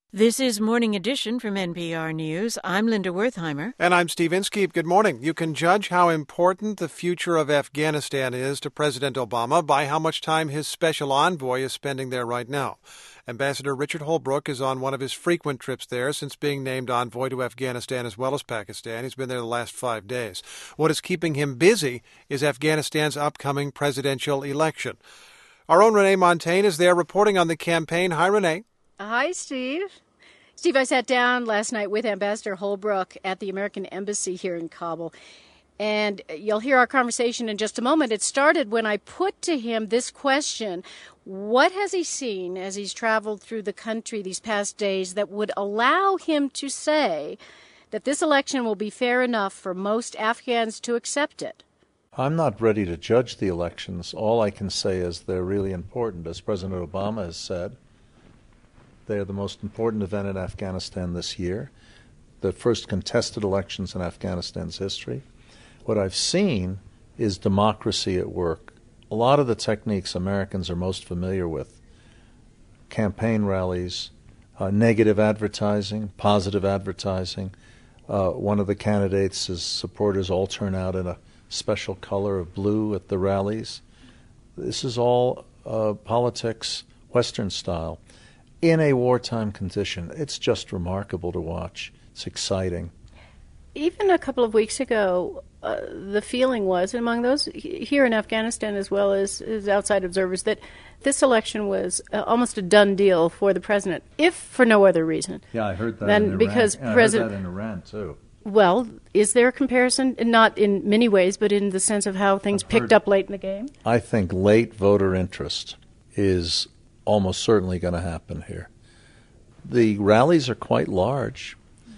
This is Morning Edition from NPR News. I'm Linda Wertheimer. And I'm Steve Inskeep. Good morning. You can judge how important the future of Afghanistan is to President Obama by how much time his special envoy is spending there right now. Ambassador Richard Holbrooke is on one of his frequent trips there since being named envoy to Afghanistan as well as Pakistan. He's been there the last 5 days. What is keeping him busy is Afghanistan's upcoming presidential election. Our own Renee Montagne is there reporting on the campaign. Hi, Renee. Hi, Steve. Steve, I sat down last night with Ambassador Holbrooke at the American Embassy here in Kabul, and you'll hear our conversation in just a moment. It started when I put to him this question: what has he seen as he's traveled through the country these past days that would allow him to say that this election will be fair enough for most Afghans to accept it? I'm not ready to judge the elections. All I can say is they're really important. As President Obama has said, they are the most important event in Afghanistan this year, the first contested elections in Afghanistan's history. What I've seen is democracy at work. A lot of the techniques Americans are most familiar with, campaign rallies, negative advertising, positive advertising. One of the candidates' supporters all turn out in a special color of blue at the rallies. This is all politics, Western style. In a wartime condition, it's just remarkable to watch. It's exciting. Even a couple of weeks ago, the feeling was, among those here in Afghanistan as well as outside observers, that this election was almost a done deal for the president, if for no other reason. Yeah, I heard that in Iran. Because I heard that in Iran, too. Well, is there a comparison? Not in many ways, but in the sense of how things picked up late in the game? I think late voter interest is almost certainly going to happen here. The rallies are quite large,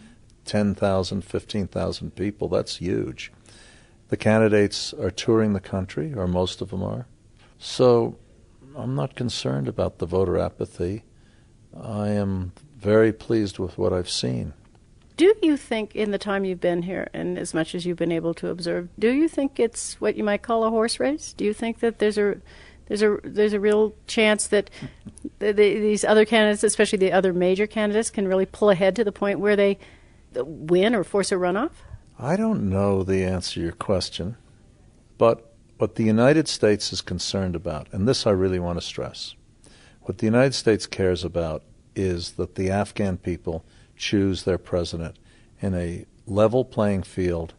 10,000, 15,000 people. That's huge. The candidates are touring the country, or most of them are. So I'm not concerned about the voter apathy. I am very pleased with what I've seen. Do you think, in the time you've been here, and as much as you've been able to observe, do you think it's what you might call a horse race? Do you think that there's a real chance that these other candidates, especially the other major candidates, can really pull ahead to the point where they win or force a runoff? I don't know the answer to your question, but what the United States is concerned about, and this I really want to stress, what the United States cares about is that the Afghan people choose their president in a level playing field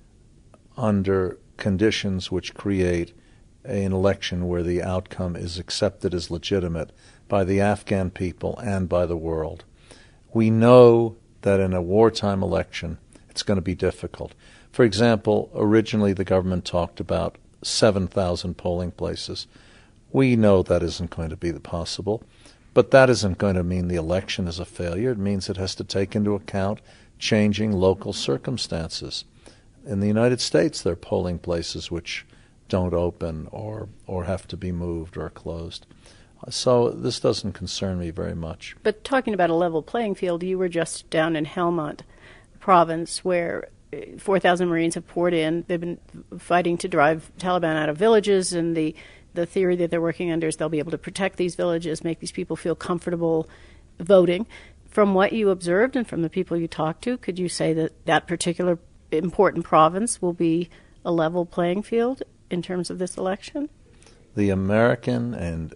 under conditions which create an election where the outcome is accepted as legitimate by the Afghan people and by the world. We know that in a wartime election, it's going to be difficult. For example, originally the government talked about 7,000 polling places. We know that isn't going to be possible, but that isn't going to mean the election is a failure. It means it has to take into account changing local circumstances. In the United States, there are polling places which don't open or have to be moved or closed. So this doesn't concern me very much. But talking about a level playing field, you were just down in Helmand province where 4,000 Marines have poured in. They've been fighting to drive Taliban out of villages, and the theory that they're working under is they'll be able to protect these villages, make these people feel comfortable voting. From what you observed and from the people you talked to, could you say that that particular important province will be a level playing field in terms of this election? The American and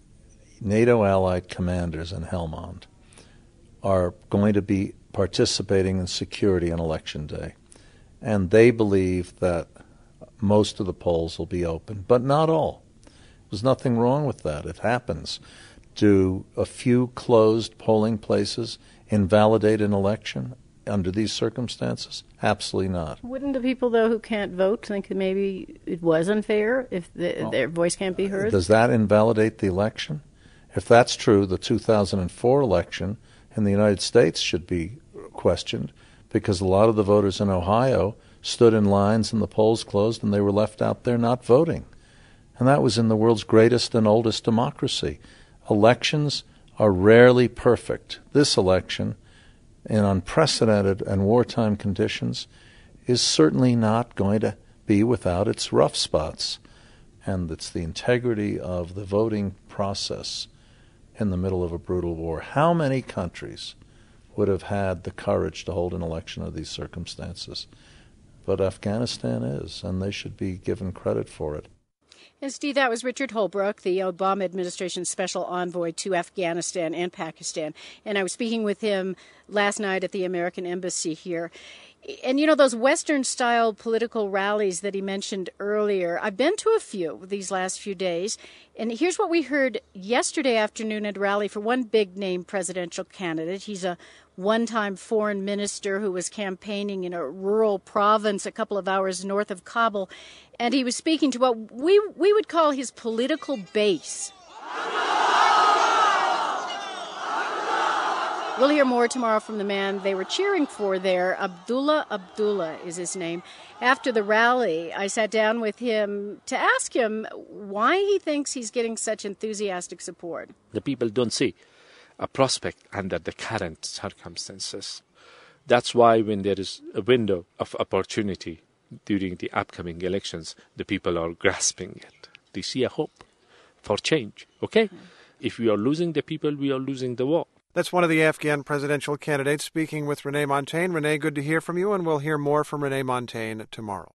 NATO allied commanders in Helmand are going to be participating in security on Election Day. And they believe that most of the polls will be open, but not all. There's nothing wrong with that. It happens. Do a few closed polling places invalidate an election under these circumstances? Absolutely not. Wouldn't the people, though, who can't vote think that maybe it was unfair if their voice can't be heard? Does that invalidate the election? If that's true, the 2004 election in the United States should be questioned because a lot of the voters in Ohio stood in lines and the polls closed and they were left out there not voting. And that was in the world's greatest and oldest democracy. Elections are rarely perfect. This election, in unprecedented and wartime conditions, is certainly not going to be without its rough spots. And it's the integrity of the voting process in the middle of a brutal war. How many countries would have had the courage to hold an election under these circumstances? But Afghanistan is, and they should be given credit for it. And Steve, that was Richard Holbrooke, the Obama administration's special envoy to Afghanistan and Pakistan. And I was speaking with him last night at the American Embassy here. And, you know, those Western-style political rallies that he mentioned earlier, I've been to a few these last few days. And here's what we heard yesterday afternoon at a rally for one big-name presidential candidate. He's a one-time foreign minister who was campaigning in a rural province a couple of hours north of Kabul. And he was speaking to what we would call his political base. We'll hear more tomorrow from the man they were cheering for there. Abdullah Abdullah is his name. After the rally, I sat down with him to ask him why he thinks he's getting such enthusiastic support. The people don't see a prospect under the current circumstances. That's why when there is a window of opportunity during the upcoming elections, the people are grasping it. They see a hope for change, okay? If we are losing the people, we are losing the war. That's one of the Afghan presidential candidates speaking with Renee Montagne. Renee, good to hear from you, and we'll hear more from Renee Montagne tomorrow.